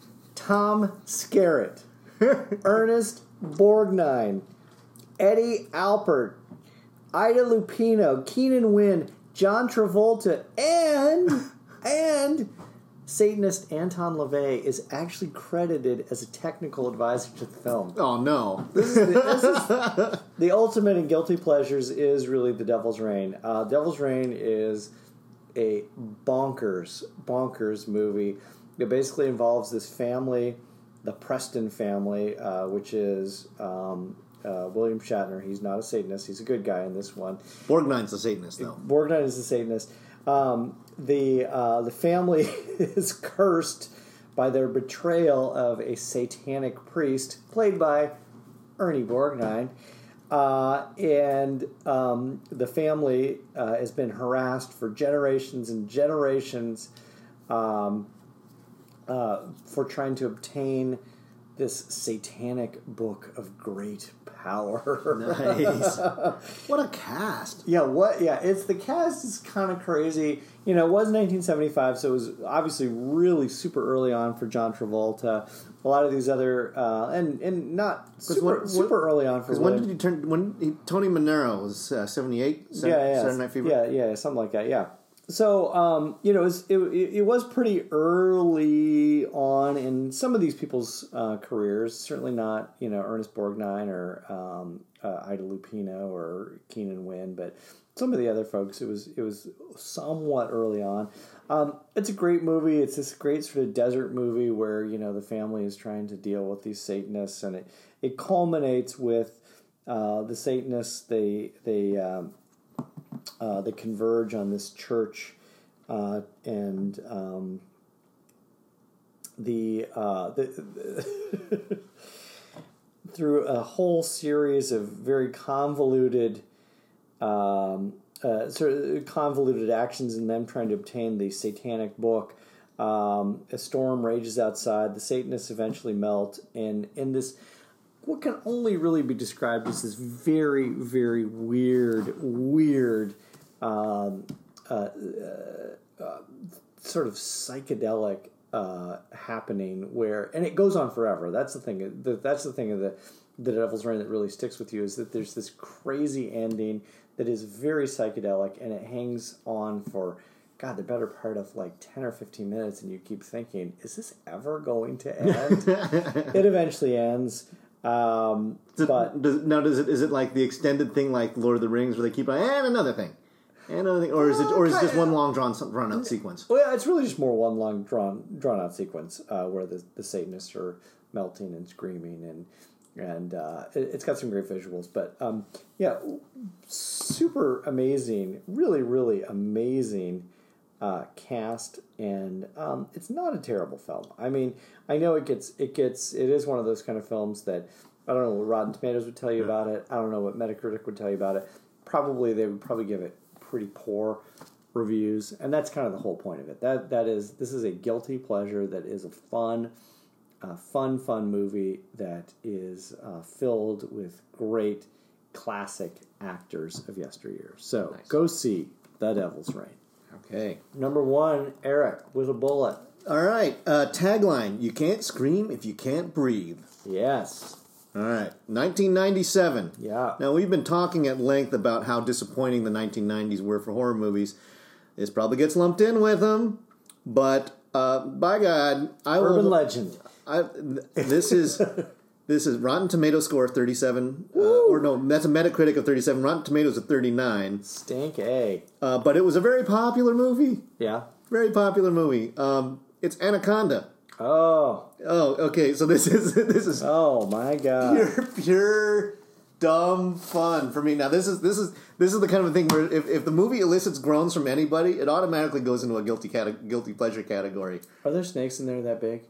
Tom Skerritt, Ernest Borgnine, Eddie Alpert, Ida Lupino, Keenan Wynn, John Travolta, and and Satanist Anton LaVey is actually credited as a technical advisor to the film. Oh no! This is the, this is the ultimate in guilty pleasures is really The Devil's Rain. Uh, Devil's Rain is a bonkers, bonkers movie. It basically involves this family, the Preston family, uh, which is um, uh, William Shatner. He's not a Satanist. He's a good guy in this one. Borgnine's the Satanist, though. Borgnine is the Satanist. Um, the uh, the family is cursed by their betrayal of a satanic priest, played by Ernie Borgnine. Uh, and um, the family uh, has been harassed for generations and generations um, uh, for trying to obtain this satanic book of great power. Nice. What a cast. Yeah, what? Yeah, it's the cast is kind of crazy. You know, it was nineteen seventy-five, so it was obviously really super early on for John Travolta. A lot of these other, uh, and and not super, what, super early on for. Because when did he turn? When he, Tony Manero was uh, seventy-eight. Yeah, yeah, Saturday Night Fever. Yeah, yeah, something like that. Yeah. So, um, you know, it was, it, it was pretty early on in some of these people's uh, careers. Certainly not, you know, Ernest Borgnine or um, uh, Ida Lupino or Keenan Wynn, but some of the other folks, it was it was somewhat early on. Um, it's a great movie. It's this great sort of desert movie where, you know, the family is trying to deal with these Satanists, and it, it culminates with uh, the Satanists. They they um, uh, they converge on this church, uh, and um, the uh, the. the through a whole series of very convoluted. Um, Uh, sort of convoluted actions in them trying to obtain the satanic book. Um, a storm rages outside. The Satanists eventually melt, and in this, what can only really be described as this very, very weird, weird, um, uh, uh, uh, sort of psychedelic uh, happening where, and it goes on forever. That's the thing. That's the thing of the the Devil's Rain that really sticks with you is that there's this crazy ending that is very psychedelic, and it hangs on for, God, the better part of like ten or fifteen minutes, and you keep thinking, is this ever going to end? It eventually ends. Um, Does it, but does, now, does it is it like the extended thing like Lord of the Rings where they keep on, and another thing, and another thing, or is it or is it just one long drawn drawn out sequence? Well, yeah, it's really just more one long drawn drawn out sequence uh, where the the Satanists are melting and screaming, and and uh, it, it's got some great visuals. But um, yeah, super amazing, really really amazing uh, cast, and um, it's not a terrible film. I mean, I know it gets it gets it is one of those kind of films that I don't know what Rotten Tomatoes would tell you about it. I don't know what Metacritic would tell you about it. Probably they would probably give it pretty poor reviews, and that's kind of the whole point of it. That that is this is a guilty pleasure that is a fun, uh, fun, fun movie that is uh, filled with great classic actors of yesteryear. So Nice. Go see The Devil's Rain. Okay. Number one, Eric with a bullet. All right. Uh, tagline: You can't scream if you can't breathe. Yes. All right. nineteen ninety-seven. Yeah. Now, we've been talking at length about how disappointing the nineteen nineties were for horror movies. This probably gets lumped in with them, but uh, by God, I Urban will. legend. I, this is this is Rotten Tomato score thirty-seven, uh, or no, that's a Metacritic of thirty-seven. Rotten Tomatoes at thirty-nine. Stink A. Uh, but it was a very popular movie. Yeah. Very popular movie. Um, it's Anaconda. Oh. Oh, okay. So this is this is Oh my God. pure pure dumb fun for me. Now this is this is this is the kind of thing where if, if the movie elicits groans from anybody, it automatically goes into a guilty cate- guilty pleasure category. Are there snakes in there that big?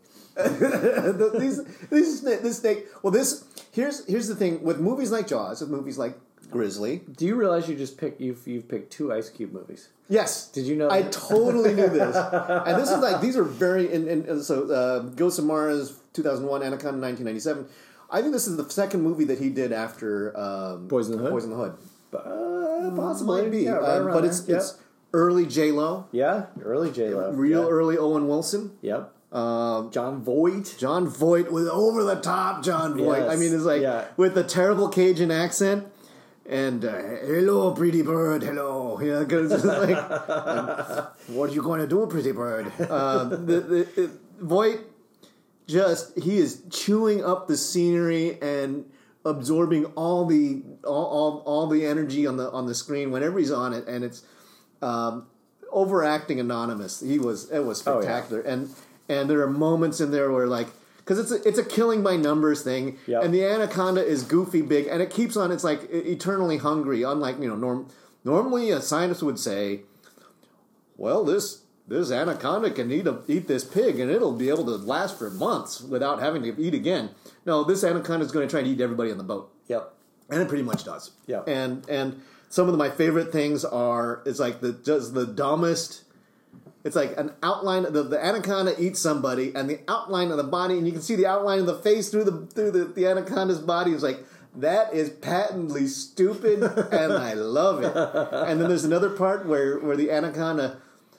The- these these sna- this snake. Well, this here's here's the thing with movies like Jaws, with movies like Grizzly. Do you realize you just picked you've you've picked two Ice Cube movies? Yes, Did you know I that? totally knew this, and this is like these are very. And, and so, uh, Ghosts of Mars, two thousand one, Anaconda, nineteen ninety-seven. I think this is the second movie that he did after um, Boys in the Hood? Boys in the Hood. Uh, possibly. Might be, Yeah, right um, around but there. it's Yep. it's early J Lo, Yeah, early J Lo. real yeah. early Owen Wilson. Yep. Um, John Voight. John Voight with over the top John Voight. Yes. I mean, it's like Yeah. with the terrible Cajun accent. And uh, hello, pretty bird. Hello. You know, 'cause it's like, um, what are you going to do, pretty bird? Um, the, the, the Voight just he is chewing up the scenery and absorbing all the all, all, all the energy on the on the screen whenever he's on it, and it's um, overacting anonymous. He was it was spectacular, oh, yeah. and and there are moments in there where like. Because it's a, it's a killing by numbers thing, yep. and the anaconda is goofy big, and it keeps on. It's like eternally hungry. Unlike you know, norm, normally a scientist would say, "Well, this this anaconda can eat a, eat this pig, and it'll be able to last for months without having to eat again." No, this anaconda is going to try to eat everybody on the boat. Yep, and it pretty much does. Yep. and and some of my favorite things are it's like the just the dumbest. It's like an outline. The, the anaconda eats somebody, and the outline of the body, and you can see the outline of the face through the through the, the anaconda's body. Is like that is patently stupid, and I love it. And then there's another part where, where the anaconda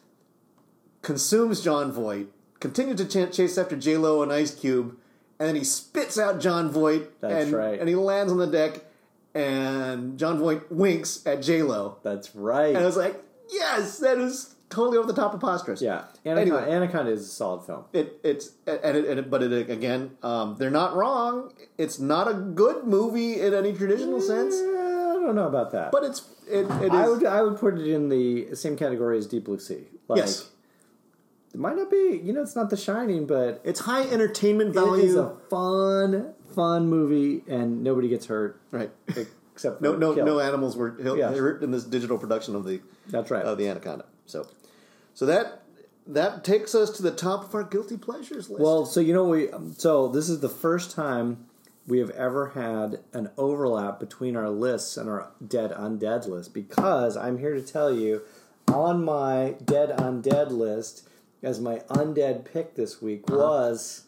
consumes John Voight, continues to ch- chase after J Lo and Ice Cube, and then he spits out John Voight. That's and, right. And he lands on the deck, and John Voight winks at J Lo. That's right. And I was like, yes, that is. Totally over the top preposterous. Yeah, Anaconda, anyway, Anaconda is a solid film. It it's and it, and it, but it again, um, they're not wrong. It's not a good movie in any traditional sense. I don't know about that, but it's it. it is, I would I would put it in the same category as Deep Blue Sea. Like, yes, it might not be. You know, it's not The Shining, but it's high entertainment value. It is a fun fun movie, and nobody gets hurt. Right. Except for no no killed. no animals were hurt yeah. in this digital production of the that's right of the Anaconda. So. So that that takes us to the top of our guilty pleasures list. Well, so you know we so this is the first time we have ever had an overlap between our lists and our dead undead list, because I'm here to tell you on my dead undead list as my undead pick this week was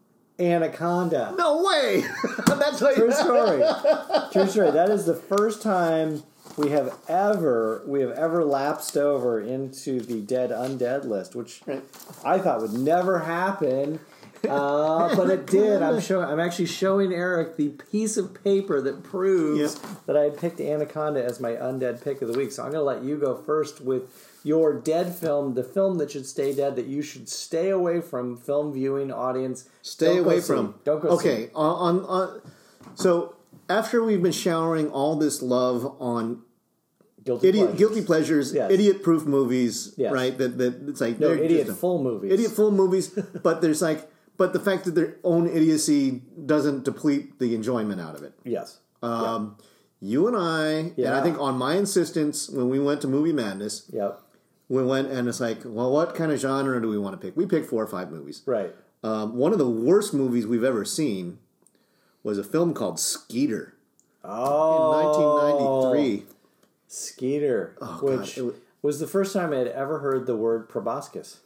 Anaconda. No way. That's what True story. True story. That is the first time we have ever we have ever lapsed over into the dead undead list, which right. I thought would never happen, uh, but it did. I'm showing. I'm actually showing Eric the piece of paper that proves yep. that I picked Anaconda as my undead pick of the week. So I'm going to let you go first with your dead film, the film that should stay dead, that you should stay away from. Film viewing audience, stay away from. See. Don't go. Okay, on, on on. So after we've been showering all this love on. Guilty idiot, pleasures. guilty pleasures, yes. idiot-proof movies, yes. right? That that it's like no idiot-full movies, idiot-full movies. But there's like, but the fact that their own idiocy doesn't deplete the enjoyment out of it. Yes. Um, yeah. You and I, yeah. and I think on my insistence, when we went to Movie Madness, yep. we went and it's like, well, what kind of genre do we want to pick? We picked four or five movies. Right. Um, one of the worst movies we've ever seen was a film called Skeeter. Oh. In nineteen ninety-three. Skeeter, oh, which was, was the first time I had ever heard the word proboscis.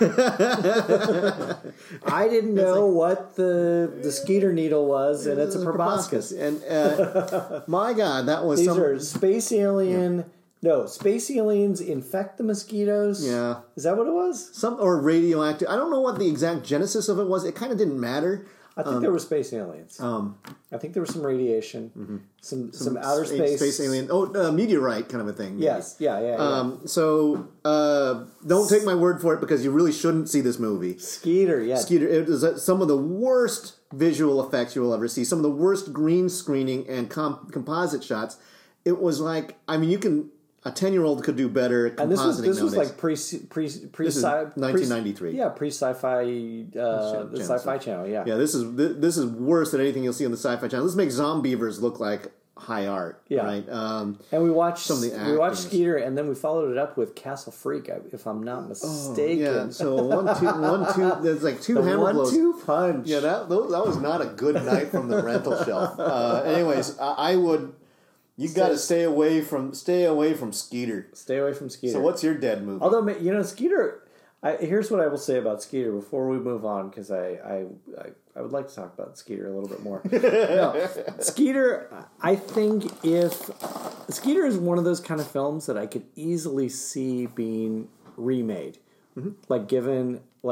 I didn't know like, what the the Skeeter needle was, and it's a proboscis. proboscis. And uh, my God, that was these some... are space alien. Yeah. No, space aliens infect the mosquitoes. Yeah, is that what it was? Some or radioactive. I don't know what the exact genesis of it was. It kind of didn't matter. I think um, there were space aliens. Um, I think there was some radiation, mm-hmm. some, some some outer space space alien. Oh, uh, meteorite kind of a thing. Maybe. Yes, yeah, yeah. yeah. Um, so uh, don't take my word for it because you really shouldn't see this movie. Skeeter, yeah, Skeeter. It is uh, some of the worst visual effects you will ever see. Some of the worst green screening and comp- composite shots. It was like, I mean, you can. A ten-year-old could do better compositing. And this was this nowadays. was like pre pre pre this is nineteen ninety-three. Pre, yeah, pre sci-fi uh, the Sci-Fi Channel. Yeah, yeah. This is this is worse than anything you'll see on the Sci-Fi Channel. This makes Zombievers look like high art. Yeah, right. Um, and we watched some of the we watched Skeeter, and then we followed it up with Castle Freak, if I'm not mistaken. Oh, yeah. So one two one two. There's like two the hammer one, blows. Two punch. Yeah, that that was not a good night from the rental shelf. Uh, anyways, I, I would. You got to stay away from stay away from Skeeter. Stay away from Skeeter. So what's your dead movie? Although you know Skeeter, I, here's what I will say about Skeeter before we move on, because I, I I I would like to talk about Skeeter a little bit more. No, Skeeter. I think if Skeeter is one of those kind of films that I could easily see being remade, mm-hmm. like given like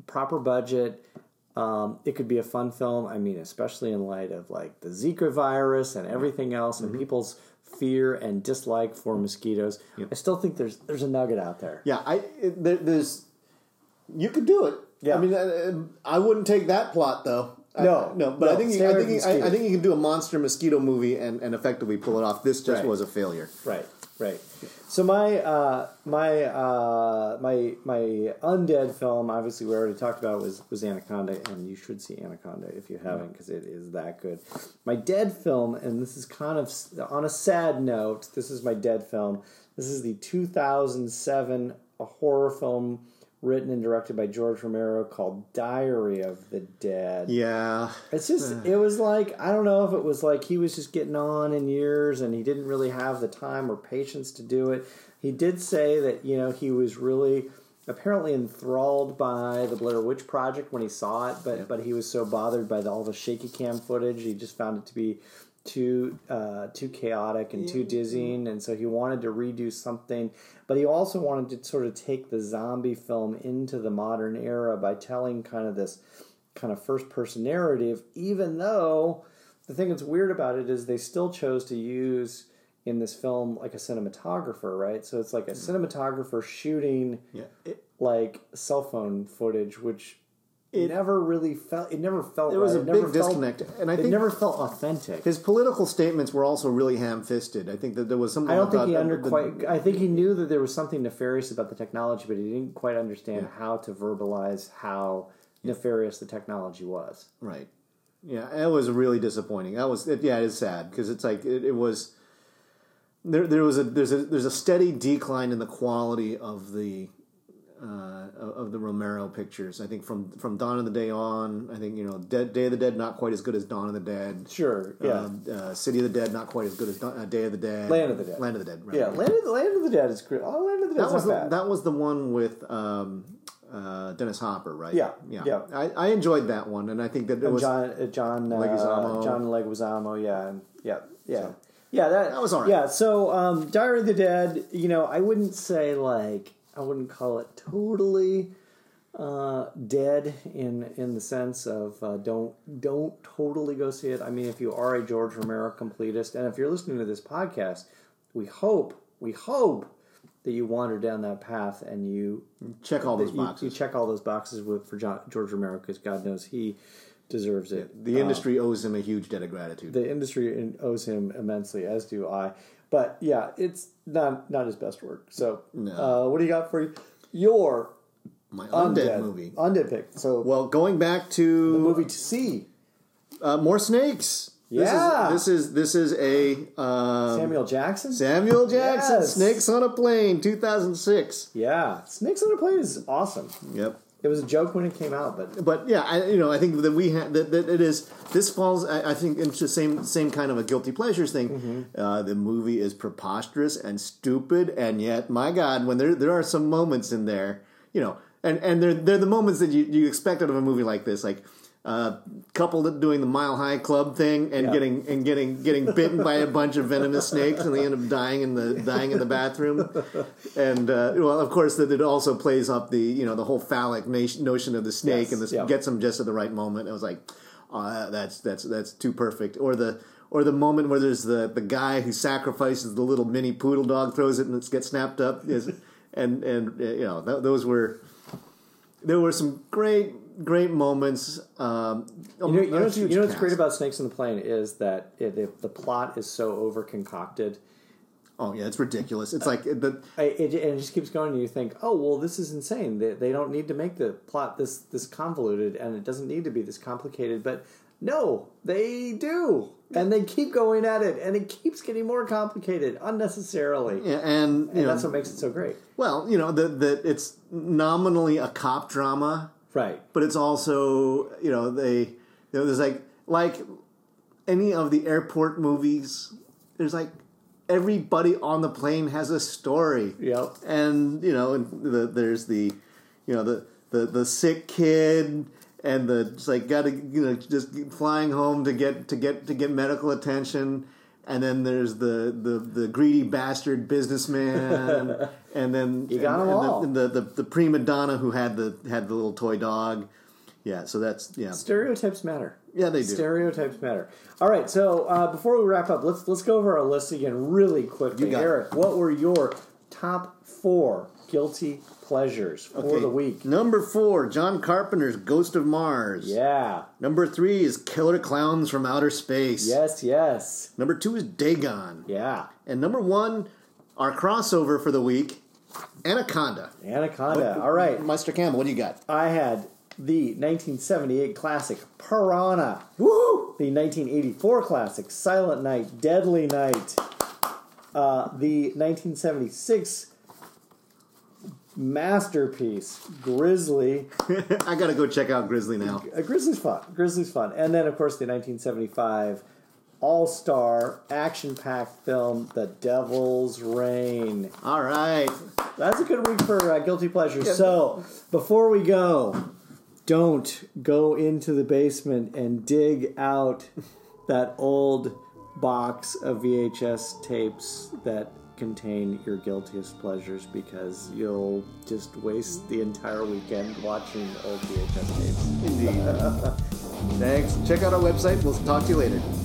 proper budget. Um, it could be a fun film. I mean, especially in light of like the Zika virus and everything else, and mm-hmm. people's fear and dislike for mosquitoes. Yep. I still think there's there's a nugget out there. Yeah, I it, there, there's you could do it. Yeah, I mean, I, I wouldn't take that plot though. No, I, no, but no, I think you, I think you, I, I think you can do a monster mosquito movie and, and effectively pull it off. This just right. was a failure. Right, right. So my uh, my uh, my my undead film, obviously we already talked about, was was Anaconda, and you should see Anaconda if you haven't, because it is that good. My dead film, and this is kind of on a sad note, this is my dead film. This is the two thousand seven a horror film written and directed by George Romero called Diary of the Dead. Yeah. It's just, it was like, I don't know if it was like he was just getting on in years and he didn't really have the time or patience to do it. He did say that, you know, he was really apparently enthralled by the Blair Witch Project when he saw it, but, yeah. but he was so bothered by the, all the shaky cam footage, he just found it to be too uh, too chaotic and too dizzying, and so he wanted to redo something, but he also wanted to sort of take the zombie film into the modern era by telling kind of this kind of first-person narrative, even though the thing that's weird about it is they still chose to use in this film like a cinematographer, right? So it's like a cinematographer shooting yeah. it, like cell phone footage, which It never really felt. It never felt. There was right. a it big disconnect, felt, and I it think never felt authentic. His political statements were also really ham-fisted. I think that there was something. I don't think he the, under the, quite. I think he knew that there was something nefarious about the technology, but he didn't quite understand yeah. how to verbalize how yeah. nefarious the technology was. Right. Yeah, it was really disappointing. That was. It, yeah, it is sad because it's like it, it was. There, there was a there's a there's a steady decline in the quality of the. Uh, of the Romero pictures, I think from from Dawn of the Day on, I think you know Dead, Day of the Dead not quite as good as Dawn of the Dead. Sure, yeah. Um, uh, City of the Dead not quite as good as Dawn, uh, Day of the Dead. Land of the Dead. Land of the Dead. Right, yeah, right. Land of the Land of the Dead is great. Oh, Land of the Dead. That was not the, bad. that was the one with um, uh, Dennis Hopper, right? Yeah, yeah. yeah. I, I enjoyed that one, and I think that it and was John uh, John uh, Leguizamo. John Leguizamo. Yeah, and, yeah, yeah. So, yeah, that, that was all right. Yeah, so um, Diary of the Dead, you know, I wouldn't say like I wouldn't call it totally uh, dead in in the sense of uh, don't don't totally go see it. I mean, if you are a George Romero completist, and if you're listening to this podcast, we hope we hope that you wander down that path and you check all those you, boxes. You check all those boxes with for John, George Romero, because God knows he deserves it. Yeah, the industry uh, owes him a huge debt of gratitude. The industry owes him immensely, as do I. But yeah, it's not not his best work. So, no. uh, what do you got for your my undead, undead movie? Undead pick. So, well, going back to the movie to see, uh, more snakes. Yeah, this is this is, this is a um, Samuel Jackson. Samuel Jackson, yes. Snakes on a Plane, two thousand six. Yeah, Snakes on a Plane is awesome. Yep. It was a joke when it came out, but but yeah, I, you know, I think that we ha- that, that it is. This falls, I, I think, into the same same kind of a guilty pleasures thing. Mm-hmm. Uh, the movie is preposterous and stupid, and yet, my God, when there there are some moments in there, you know, and and they're they're the moments that you you expect out of a movie like this, like. Uh, couple doing the Mile High Club thing and yeah. getting and getting getting bitten by a bunch of venomous snakes, and they end up dying in the dying in the bathroom. And uh, well, of course, that it also plays up the you know the whole phallic notion of the snake, yes. and this yeah. gets them just at the right moment. I was like, oh, that's that's that's too perfect. Or the or the moment where there's the, the guy who sacrifices the little mini poodle dog, throws it and it gets snapped up. Is and and uh, you know th- those were there were some great. Great moments. Um, you know, you know, what's, you know what's great about Snakes on the Plane is that it, it, the plot is so over concocted. Oh yeah, it's ridiculous. It's uh, like the it, it, and it just keeps going, and you think, oh well, this is insane. They, they don't need to make the plot this this convoluted, and it doesn't need to be this complicated. But no, they do, and they keep going at it, and it keeps getting more complicated unnecessarily. Yeah, and you and know, that's what makes it so great. Well, you know, the the it's nominally a cop drama. Right. But it's also, you know, they, you know, there's like, like any of the airport movies, there's like, everybody on the plane has a story. Yep. And, you know, the, there's the, you know, the, the, the sick kid and the, it's like, gotta, you know, just flying home to get, to get, to get medical attention. And then there's the, the, the greedy bastard businessman, and then you got and, them and all. The, and the, the the prima donna who had the had the little toy dog. Yeah, so that's yeah. Stereotypes matter. Yeah, they do. Stereotypes matter. All right, so uh, before we wrap up, let's let's go over our list again really quickly. You got Eric, it. what were your top four guilty pleasures for Okay, the week? Number four, John Carpenter's Ghost of Mars. Yeah. Number three is Killer Clowns from Outer Space. Yes, yes. Number two is Dagon. Yeah. And number one, our crossover for the week, Anaconda. Anaconda. All right. Meister Campbell, what do you got? I had the nineteen seventy-eight classic Piranha. Woo! The nineteen eighty-four classic Silent Night, Deadly Night. Uh, the nineteen seventy-six masterpiece, Grizzly. I gotta go check out Grizzly now. Uh, Grizzly's fun. Grizzly's fun. And then, of course, the nineteen seventy-five all-star action-packed film, The Devil's Reign. All right. That's a good week for uh, Guilty Pleasures. So, before we go, don't go into the basement and dig out that old box of V H S tapes that contain your guiltiest pleasures, because you'll just waste the entire weekend watching old V H S tapes. Indeed. Thanks. Check out our website. We'll talk to you later.